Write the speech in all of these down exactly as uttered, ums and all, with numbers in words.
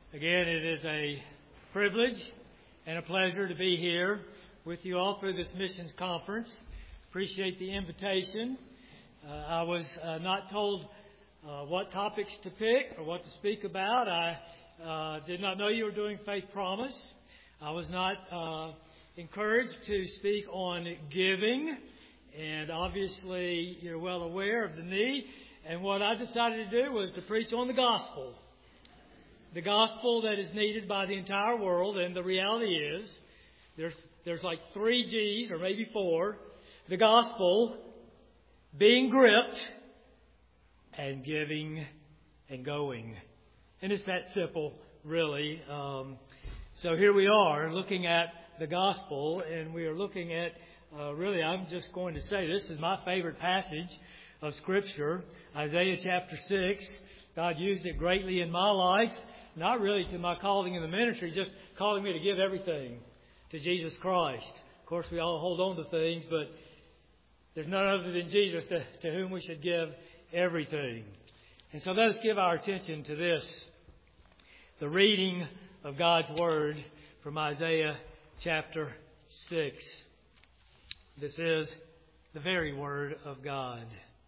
Again, it is a privilege and a pleasure to be here with you all through this missions conference. Appreciate the invitation. Uh, I was uh, not told uh, what topics to pick or what to speak about. I uh, did not know you were doing Faith Promise. I was not uh, encouraged to speak on giving, and obviously you're well aware of the need. And what I decided to do was to preach on the gospel. The gospel that is needed by the entire world, and the reality is there's there's like three G's or maybe four. The gospel, being gripped, and giving and going. And it's that simple, really. Um, so here we are looking at the gospel, and we are looking at, uh, really, I'm just going to say this is my favorite passage of Scripture, Isaiah chapter six. God used it greatly in my life. Not really to my calling in the ministry, just calling me to give everything to Jesus Christ. Of course, we all hold on to things, but there's none other than Jesus to, to whom we should give everything. And so let us give our attention to this, the reading of God's Word from Isaiah chapter six. This is the very Word of God.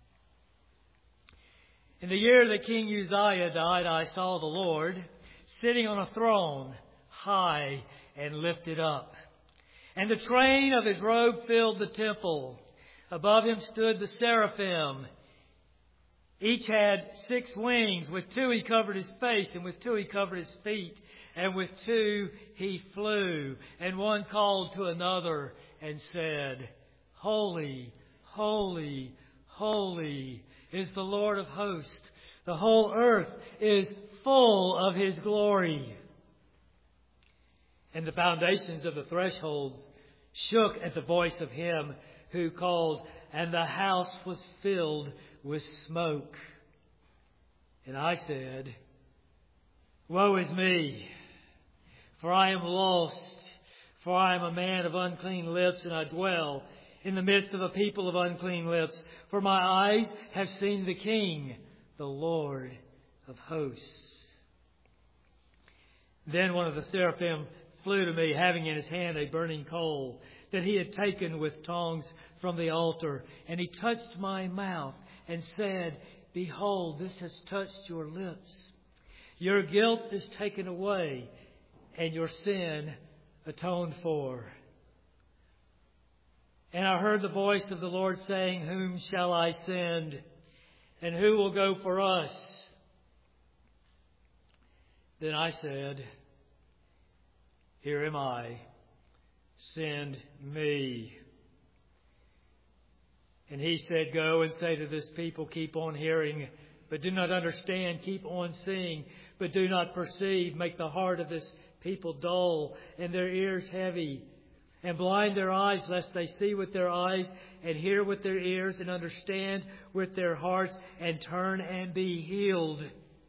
In the year that King Uzziah died, I saw the Lord sitting on a throne, high and lifted up. And the train of his robe filled the temple. Above him stood the seraphim. Each had six wings. With two he covered his face, and with two he covered his feet, and with two he flew. And one called to another and said, Holy, holy, holy is the Lord of hosts. The whole earth is full of His glory. And the foundations of the threshold shook at the voice of Him who called, and the house was filled with smoke. And I said, Woe is me, for I am lost, for I am a man of unclean lips, and I dwell in the midst of a people of unclean lips. For my eyes have seen the King, the Lord of hosts. Then one of the seraphim flew to me, having in his hand a burning coal that he had taken with tongs from the altar. And he touched my mouth and said, Behold, this has touched your lips. Your guilt is taken away, and your sin atoned for. And I heard the voice of the Lord saying, Whom shall I send? And who will go for us? Then I said, Here am I. Send me. And He said, Go and say to this people, Keep on hearing, but do not understand. Keep on seeing, but do not perceive. Make the heart of this people dull and their ears heavy. And blind their eyes, lest they see with their eyes, and hear with their ears, and understand with their hearts, and turn and be healed.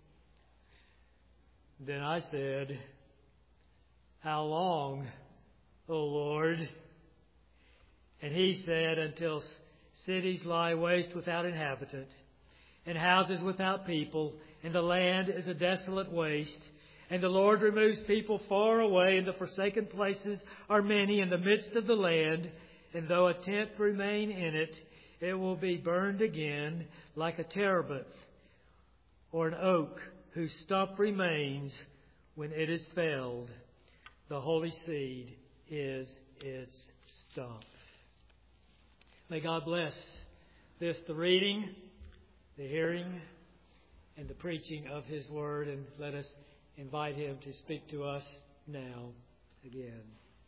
Then I said, How long, O Lord? And He said, Until cities lie waste without inhabitant, and houses without people, and the land is a desolate waste. And the Lord removes people far away, and the forsaken places are many in the midst of the land. And though a tenth remain in it, it will be burned again like a terebinth, or an oak whose stump remains when it is felled. The holy seed is its stump. May God bless this, the reading, the hearing, and the preaching of His Word. And let us invite Him to speak to us now again.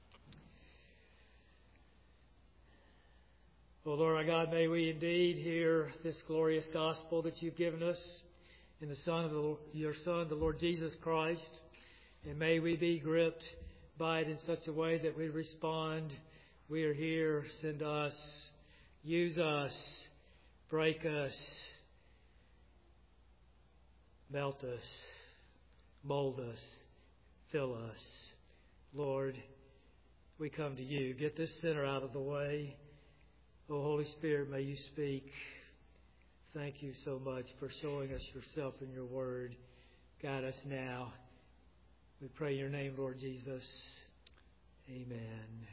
Oh Lord our God, may we indeed hear this glorious gospel that You've given us in the Son of the, Your Son, the Lord Jesus Christ. And may we be gripped by it in such a way that we respond. We are here. Send us. Use us. Break us. Melt us. Mold us, fill us. Lord, we come to You. Get this sinner out of the way. Oh, Holy Spirit, may You speak. Thank You so much for showing us Yourself in Your Word. Guide us now We pray in your name, Lord Jesus. Amen.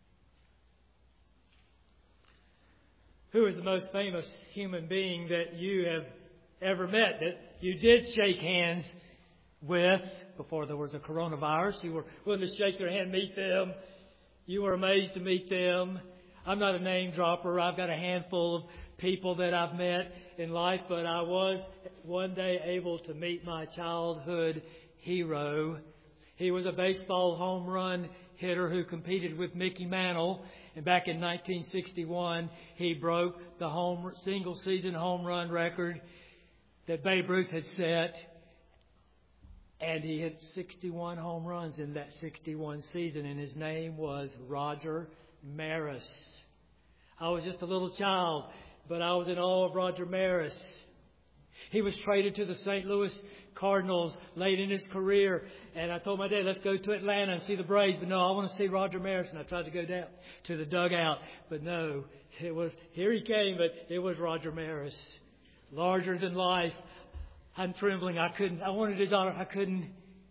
Who is the most famous human being that you have ever met, that you did shake hands with before there was a coronavirus? You were willing to shake their hand, meet them. You were amazed to meet them. I'm not a name dropper. I've got a handful of people that I've met in life, but I was one day able to meet my childhood hero. He was a baseball home run hitter who competed with Mickey Mantle. And back in nineteen sixty-one, he broke the home single season home run record that Babe Ruth had set. And he hit sixty-one home runs in that sixty-one season. And his name was Roger Maris. I was just a little child, but I was in awe of Roger Maris. He was traded to the Saint Louis Cardinals late in his career. And I told my dad, let's go to Atlanta and see the Braves. But no, I want to see Roger Maris. And I tried to go down to the dugout. But no, it was here he came, but it was Roger Maris. Larger than life. I'm trembling. I couldn't. I wanted his honor. I couldn't.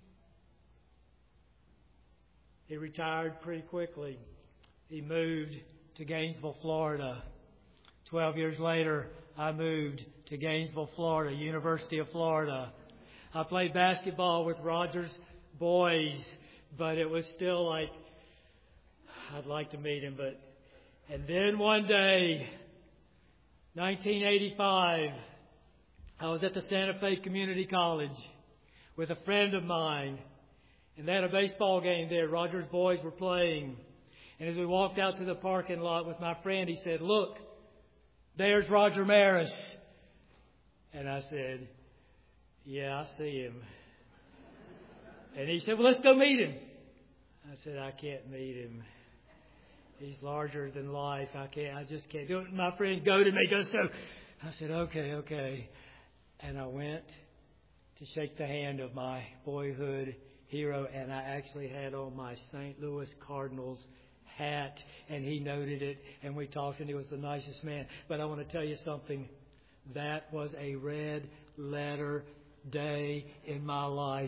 He retired pretty quickly. He moved to Gainesville, Florida. Twelve years later, I moved to Gainesville, Florida, University of Florida. I played basketball with Roger's boys, but it was still like, I'd like to meet him. But and then one day, nineteen eighty-five, I was at the Santa Fe Community College with a friend of mine, and they had a baseball game there. Roger's boys were playing. And as we walked out to the parking lot with my friend, he said, "Look, there's Roger Maris." And I said, "Yeah, I see him." And he said, "Well, let's go meet him." I said, "I can't meet him. He's larger than life. I can't. I just can't do it." My friend goaded me. Goes, "So," I said, "Okay, okay." And I went to shake the hand of my boyhood hero, and I actually had on my Saint Louis Cardinals hat, and he noted it, and we talked, and he was the nicest man. But I want to tell you something. That was a red letter day in my life.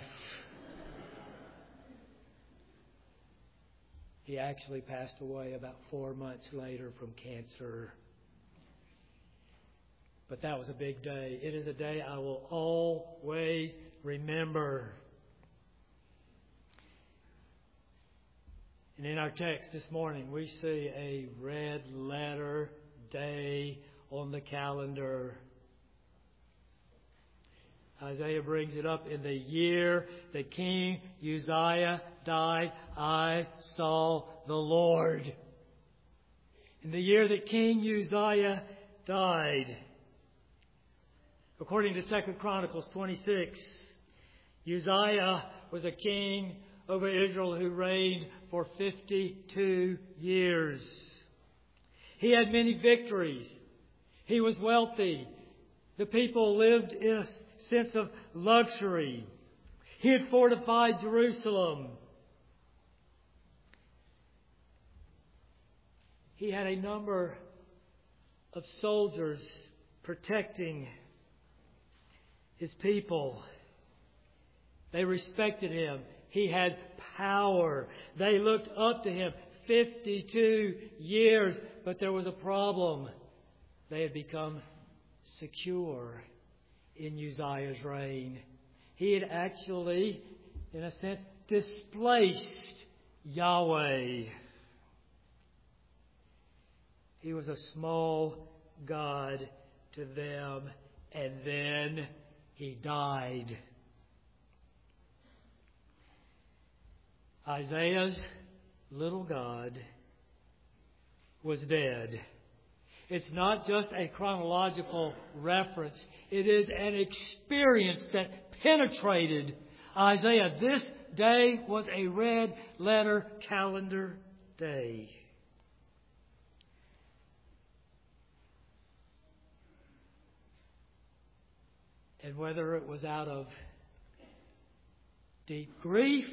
He actually passed away about four months later from cancer. But that was a big day. It is a day I will always remember. And in our text this morning, we see a red letter day on the calendar. Isaiah brings it up. In the year that King Uzziah died, I saw the Lord. In the year that King Uzziah died, according to Second Chronicles twenty-six, Uzziah was a king over Israel who reigned for fifty-two years. He had many victories. He was wealthy. The people lived in a sense of luxury. He had fortified Jerusalem. He had a number of soldiers protecting his people. They respected him. He had power. They looked up to him. fifty-two years. But there was a problem. They had become secure in Uzziah's reign. He had actually, in a sense, displaced Yahweh. He was a small God to them. And then he died. Isaiah's little God was dead. It's not just a chronological reference. It is an experience that penetrated Isaiah. This day was a red letter calendar day. And whether it was out of deep grief,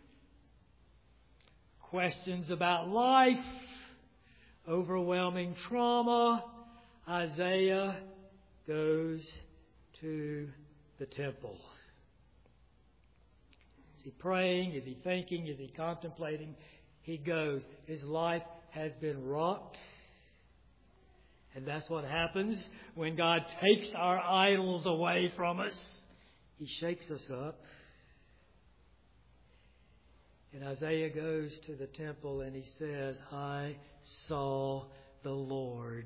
questions about life, overwhelming trauma, Isaiah goes to the temple. he praying? Is he thinking? Is he contemplating? He goes. His life has been rocked. And that's what happens when God takes our idols away from us. He shakes us up. And Isaiah goes to the temple and he says, I saw the Lord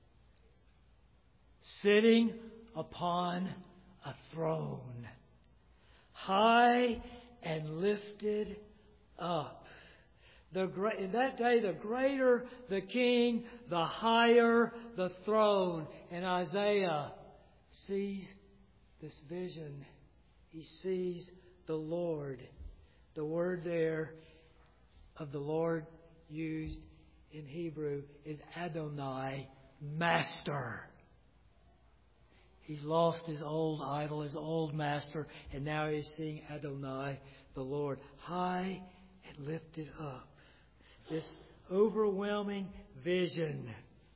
sitting upon a throne, high and lifted up. The great, in that day, the greater the king, the higher the throne. And Isaiah sees this vision. He sees the Lord. The word there of the Lord used in Hebrew is Adonai, master. He's lost his old idol, his old master, and now he's seeing Adonai, the Lord, high and lifted up. This overwhelming vision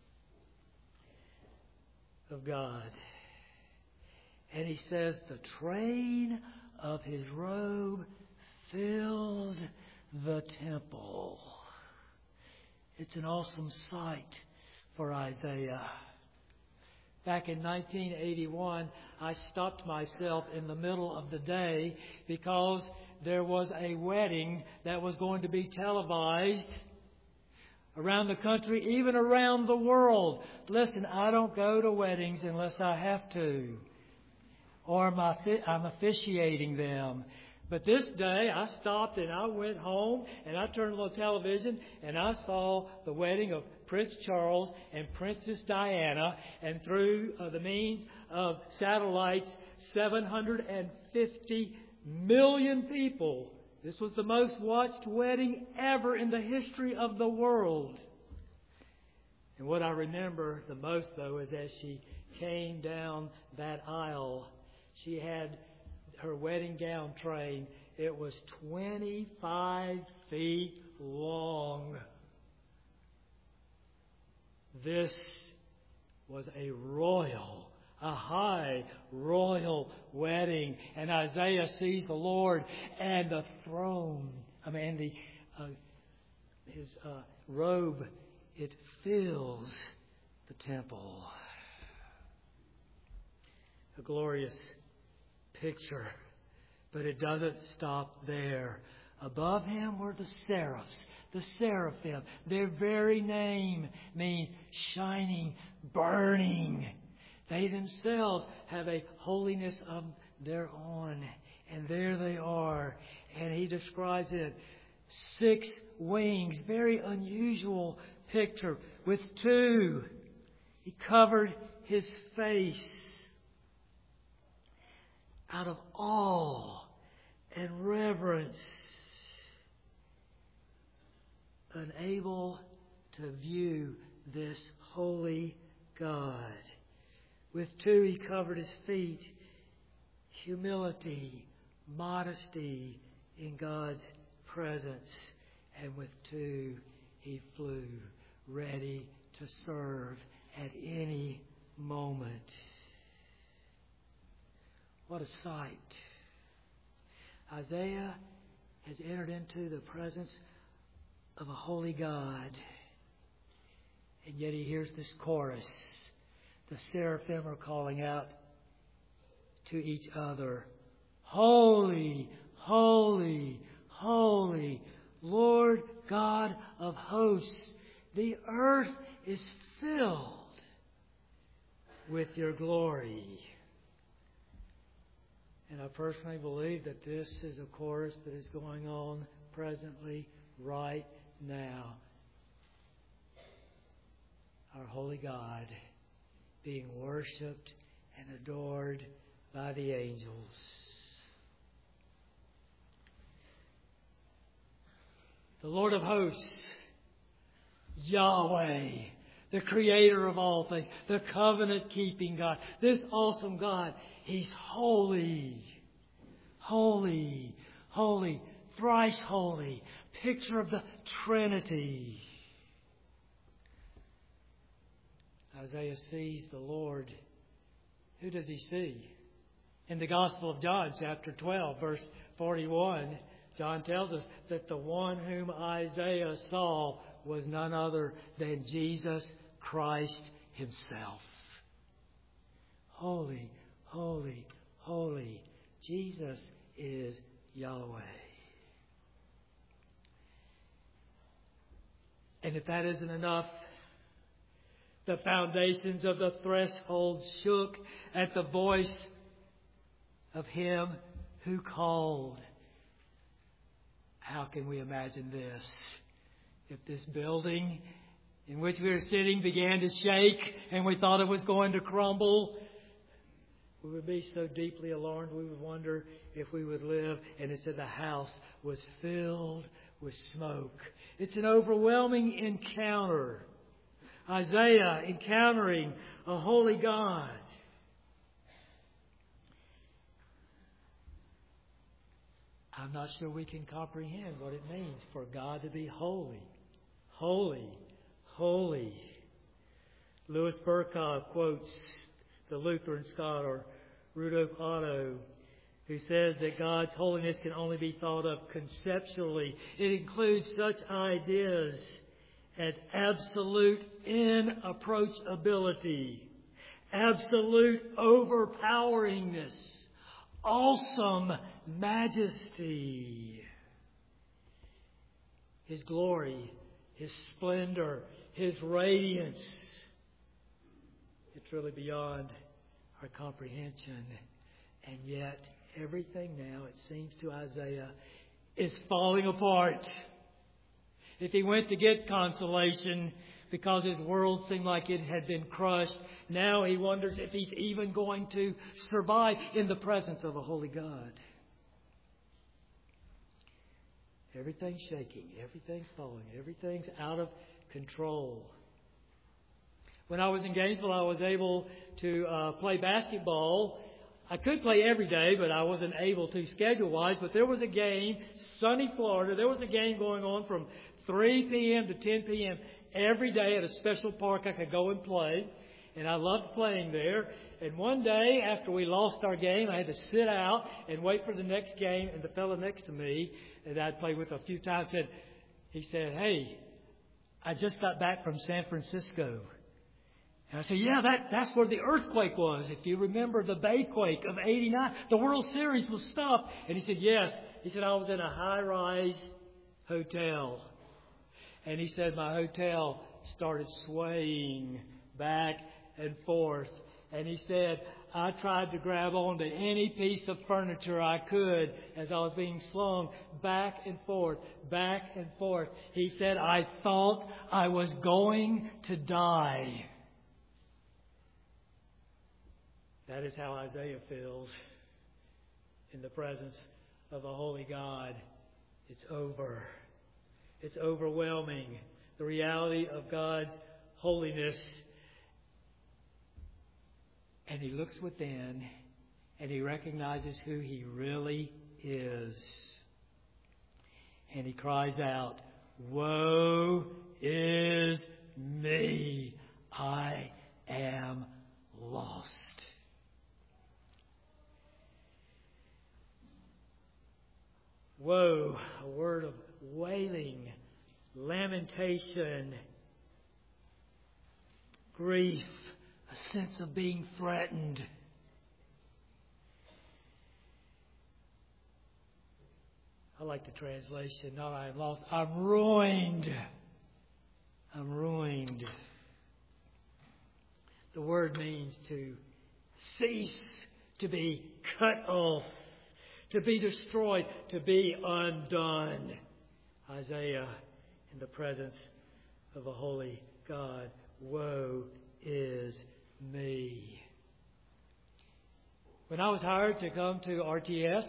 of God. And he says, the train of his robe filled the temple. It's an awesome sight for Isaiah. Back in nineteen eighty-one, I stopped myself in the middle of the day because there was a wedding that was going to be televised around the country, even around the world. Listen, I don't go to weddings unless I have to, or I'm officiating them. But this day, I stopped and I went home and I turned on the television and I saw the wedding of Prince Charles and Princess Diana, and through uh, the means of satellites, seven hundred fifty million people. This was the most watched wedding ever in the history of the world. And what I remember the most, though, is as she came down that aisle, she had her wedding gown train. It was twenty-five feet long. This was a royal, a high royal wedding. And Isaiah sees the Lord and the throne. I mean, the uh, his uh, robe, it fills the temple. A glorious picture. But it doesn't stop there. Above him were the seraphs, the seraphim. Their very name means shining, burning. They themselves have a holiness of their own. And there they are. And he describes it. Six wings. Very unusual picture. With two, he covered his face out of awe and reverence, unable to view this holy God. With two, he covered his feet. Humility, modesty in God's presence. And with two, he flew, ready to serve at any moment. What a sight. Isaiah has entered into the presence of a holy God. And yet he hears this chorus. The seraphim are calling out to each other, Holy, holy, holy, Lord God of hosts. The earth is filled with your glory. And I personally believe that this is a chorus that is going on presently, right now. Our holy God being worshipped and adored by the angels. The Lord of hosts, Yahweh, the creator of all things, the covenant-keeping God, this awesome God, He's holy, holy, holy, thrice holy, picture of the Trinity. Isaiah sees the Lord. Who does he see? In the Gospel of John, chapter twelve, verse forty-one, John tells us that the one whom Isaiah saw was none other than Jesus Christ himself. Holy, holy, holy. Jesus is Yahweh. And if that isn't enough, the foundations of the threshold shook at the voice of Him who called. How can we imagine this? If this building in which we were sitting began to shake and we thought it was going to crumble, we would be so deeply alarmed we would wonder if we would live. And it said the house was filled with smoke. It's an overwhelming encounter. Isaiah encountering a holy God. I'm not sure we can comprehend what it means for God to be holy. Holy. Holy. Louis Berkhoff quotes the Lutheran scholar Rudolf Otto, who says that God's holiness can only be thought of conceptually. It includes such ideas as absolute inapproachability, absolute overpoweringness, awesome majesty. His glory, His splendor, His radiance. It's really beyond our comprehension. And yet, everything now, it seems to Isaiah, is falling apart. If he went to get consolation because his world seemed like it had been crushed, now he wonders if he's even going to survive in the presence of a holy God. Everything's shaking. Everything's falling. Everything's out of control. When I was in Gainesville, I was able to uh, play basketball. I could play every day, but I wasn't able to schedule-wise. But there was a game, sunny Florida. There was a game going on from three p.m. to ten p.m. every day at a special park I could go and play. And I loved playing there. And one day, after we lost our game, I had to sit out and wait for the next game. And the fellow next to me that I'd played with a few times said, he said, "Hey, I just got back from San Francisco." And I said, "Yeah, that, that's where the earthquake was. If you remember the Bayquake of eighty-nine, the World Series was stopped." And he said, "Yes." He said, "I was in a high-rise hotel." And he said, "My hotel started swaying back and forth." And he said, "I tried to grab onto any piece of furniture I could as I was being slung back and forth, back and forth." He said, "I thought I was going to die." That is how Isaiah feels in the presence of a holy God. It's over. It's overwhelming. The reality of God's holiness. And he looks within and he recognizes who he really is. And he cries out, "Woe is me! I am lost." Woe, a word of wailing, lamentation, grief, a sense of being threatened. I like the translation, not "I am lost," I'm ruined. I'm ruined. The word means to cease, to be cut off, to be destroyed, to be undone. Isaiah, in the presence of a holy God, woe is me. When I was hired to come to R T S,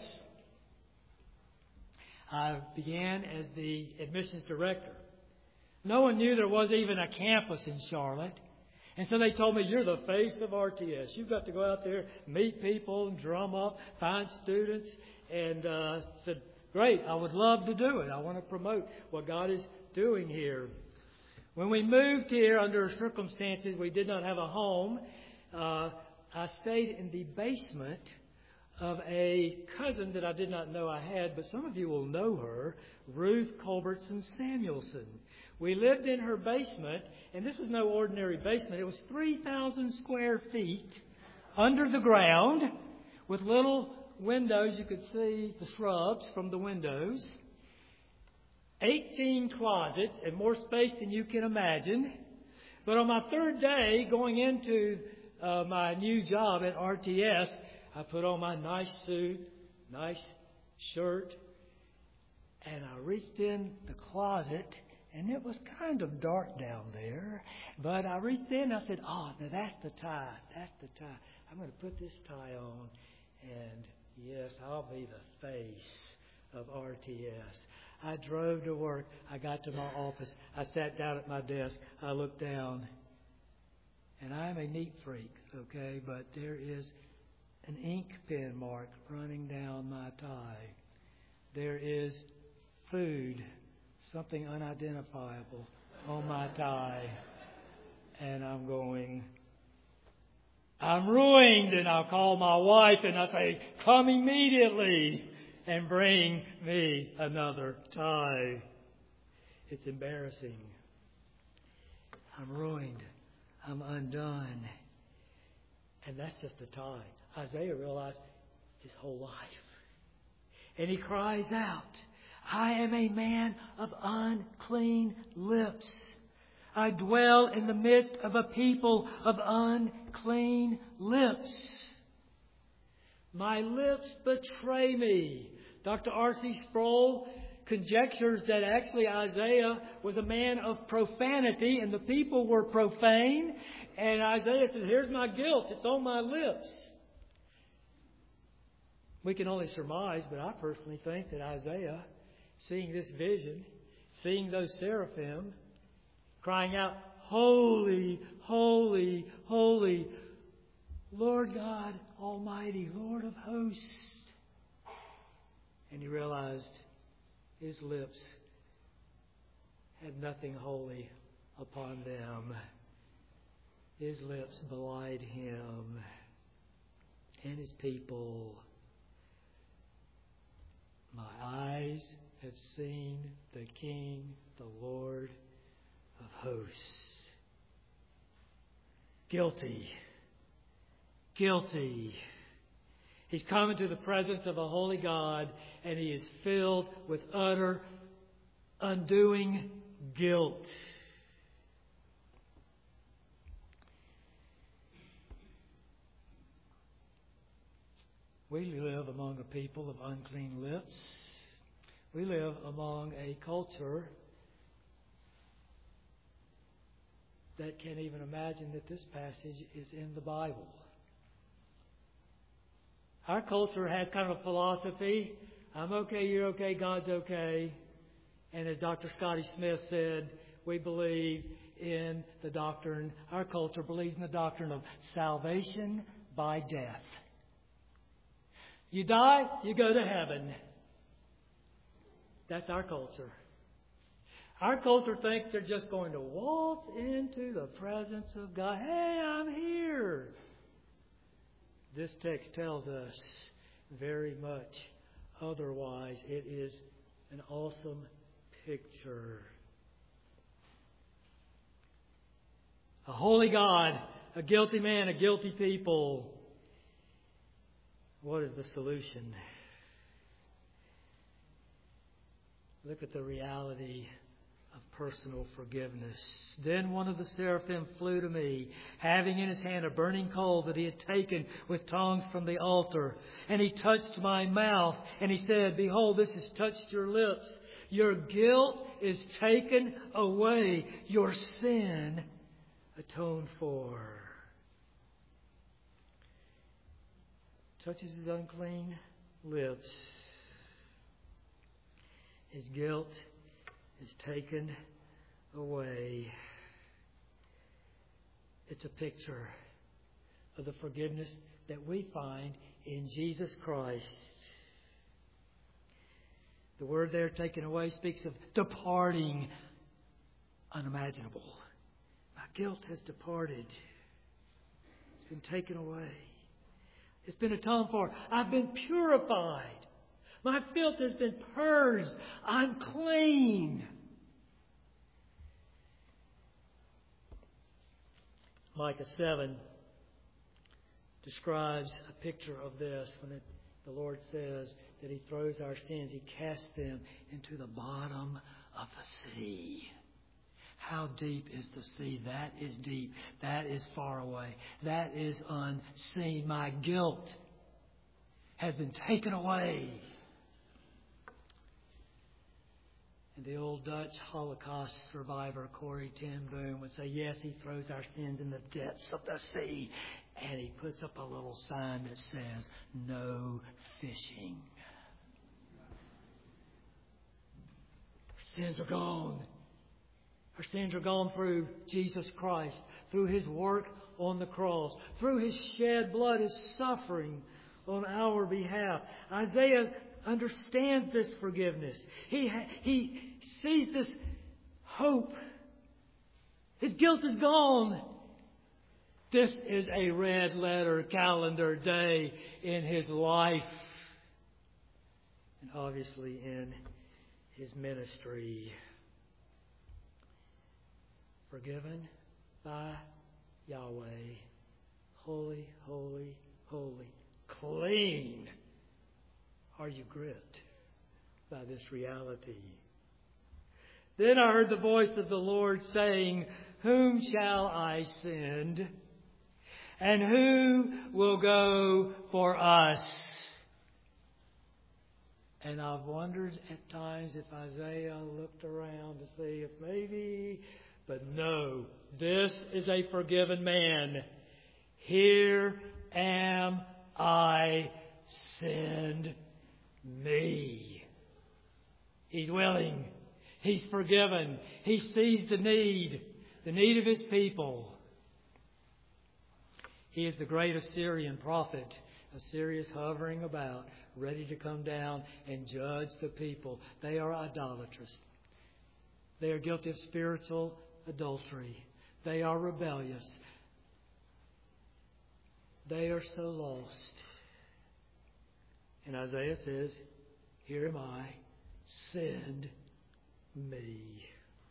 I began as the admissions director. No one knew there was even a campus in Charlotte. And so they told me, "You're the face of R T S. You've got to go out there, meet people, and drum up, find students." And uh, said, "Great, I would love to do it. I want to promote what God is doing here." When we moved here, under circumstances we did not have a home, uh, I stayed in the basement of a cousin that I did not know I had, but some of you will know her, Ruth Culbertson Samuelson. We lived in her basement, and this was no ordinary basement. It was three thousand square feet under the ground with little windows. You could see the shrubs from the windows. eighteen closets and more space than you can imagine. But on my third day going into uh, my new job at R T S, I put on my nice suit, nice shirt, and I reached in the closet, and it was kind of dark down there. But I reached in and I said, oh, now that's the tie. That's the tie. I'm going to put this tie on, and yes, I'll be the face of R T S. I drove to work. I got to my office. I sat down at my desk. I looked down. And I'm a neat freak, okay? But there is an ink pen mark running down my tie. There is food, something unidentifiable, on my tie. And I'm going, I'm ruined. And I'll call my wife and I say, come immediately and bring me another tie. It's embarrassing. I'm ruined. I'm undone. And that's just a tie. Isaiah realized his whole life. And he cries out, I am a man of unclean lips. I dwell in the midst of a people of unclean lips. My lips betray me. Doctor R C Sproul conjectures that actually Isaiah was a man of profanity and the people were profane. And Isaiah says, here's my guilt. It's on my lips. We can only surmise, but I personally think that Isaiah, seeing this vision, seeing those seraphim, crying out, holy, holy, holy, Lord God Almighty, Lord of hosts. And he realized his lips had nothing holy upon them. His lips belied him and his people. My eyes have seen the King, the Lord of hosts. Guilty. Guilty. He's come into the presence of a holy God, and he is filled with utter, undoing guilt. We live among a people of unclean lips. We live among a culture that can't even imagine that this passage is in the Bible. Our culture has kind of a philosophy. I'm okay, you're okay, God's okay. And as Doctor Scotty Smith said, we believe in the doctrine, our culture believes in the doctrine of salvation by death. You die, you go to heaven. That's our culture. Our culture thinks they're just going to waltz into the presence of God. Hey, I'm here. This text tells us very much otherwise. It is an awesome picture. A holy God, a guilty man, a guilty people. What is the solution? Look at the reality of personal forgiveness. Then one of the seraphim flew to me, having in his hand a burning coal that he had taken with tongs from the altar. And he touched my mouth, and he said, behold, this has touched your lips. Your guilt is taken away. Your sin atoned for. Touches his unclean lips. His guilt is taken away. It's a picture of the forgiveness that we find in Jesus Christ. The word there, taken away, speaks of departing, unimaginable. My guilt has departed. It's been taken away. It's been atoned for. I've been purified. My filth has been purged. I'm clean. Micah seven describes a picture of this when it, the Lord says that He throws our sins, He casts them into the bottom of the sea. How deep is the sea? That is deep. That is far away. That is unseen. My guilt has been taken away. And the old Dutch Holocaust survivor, Corrie ten Boom, would say, yes, He throws our sins in the depths of the sea. And He puts up a little sign that says, no fishing. Our sins are gone. Our sins are gone through Jesus Christ, through His work on the cross, through His shed blood, His suffering on our behalf. Isaiah understands this forgiveness. He, ha- he sees this hope. His guilt is gone. This is a red letter calendar day in his life. And obviously in his ministry. Forgiven by Yahweh. Holy, holy, holy. Clean. Are you gripped by this reality? Then I heard the voice of the Lord saying, whom shall I send? And who will go for us? And I've wondered at times if Isaiah looked around to see if maybe... But no, this is a forgiven man. Here am I, send me. He's willing. He's forgiven. He sees the need, the need of His people. He is the great Assyrian prophet. Assyria is hovering about, ready to come down and judge the people. They are idolatrous. They are guilty of spiritual adultery. They are rebellious. They are so lost. And Isaiah says, here am I, send me.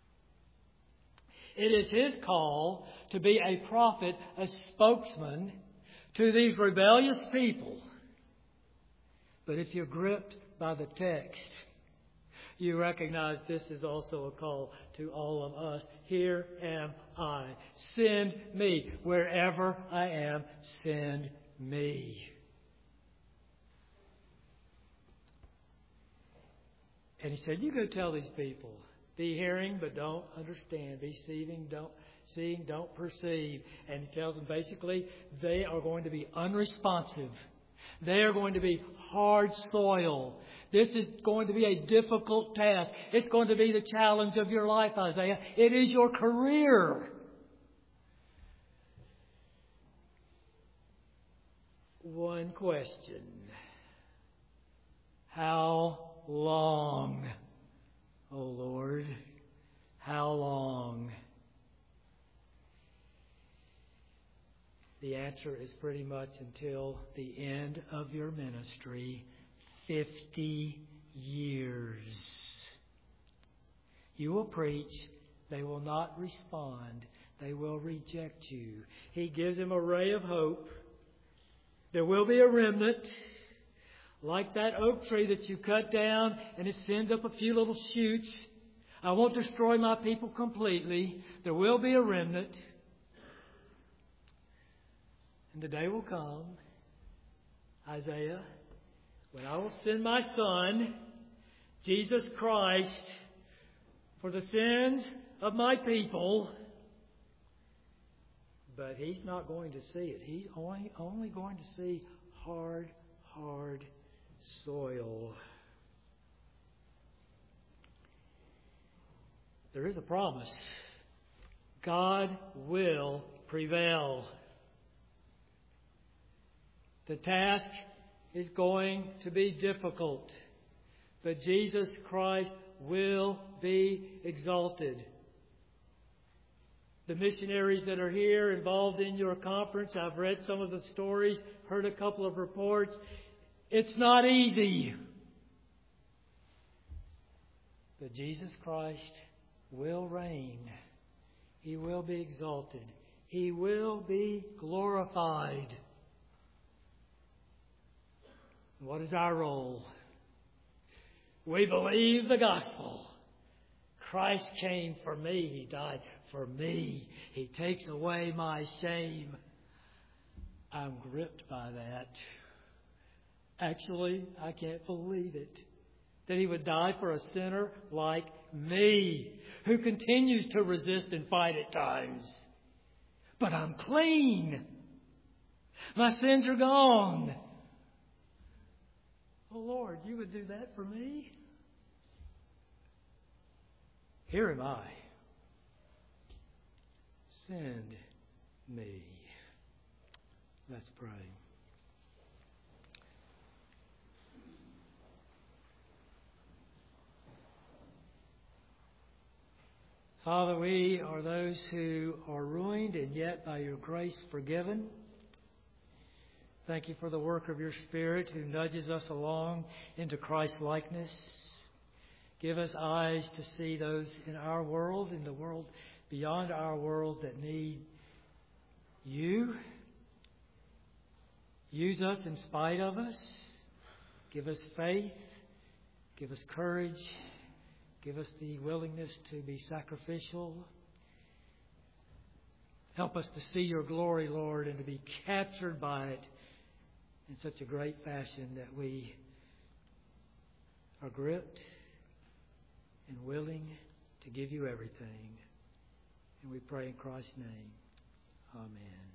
It is his call to be a prophet, a spokesman to these rebellious people. But if you're gripped by the text, you recognize this is also a call to all of us. Here am I. Send me. Wherever I am, send me. And he said, you go tell these people. Be hearing, but don't understand. Be seeing, don't seeing, don't perceive. And he tells them basically they are going to be unresponsive. They are going to be hard soil. This is going to be a difficult task. It's going to be the challenge of your life, Isaiah. It is your career. One question. How long, O Lord? How long? The answer is pretty much until the end of your ministry, fifty years. You will preach. They will not respond. They will reject you. He gives him a ray of hope. There will be a remnant. Like that oak tree that you cut down and it sends up a few little shoots. I won't destroy my people completely. There will be a remnant. And the day will come, Isaiah, when I will send my Son, Jesus Christ, for the sins of my people. But He's not going to see it. He's only, only going to see hard, hard soil. There is a promise. God will prevail. The task is going to be difficult, but Jesus Christ will be exalted. the missionaries that are here involved in your conference. I've read some of the stories, heard a couple of reports. It's not easy. But Jesus Christ will reign. He will be exalted. He will be glorified. What is our role? We believe the gospel. Christ came for me. He died for me. He takes away my shame. I'm gripped by that. Actually, I can't believe it. That He would die for a sinner like me, who continues to resist and fight at times. But I'm clean. My sins are gone. Oh Lord, You would do that for me? Here am I. Send me. Let's pray. Father, we are those who are ruined and yet by Your grace forgiven. Thank You for the work of Your Spirit who nudges us along into Christ-likeness. Give us eyes to see those in our world, in the world beyond our world that need You. Use us in spite of us. Give us faith. Give us courage. Give us the willingness to be sacrificial. Help us to see Your glory, Lord, and to be captured by it in such a great fashion that we are gripped and willing to give You everything. And we pray in Christ's name. Amen.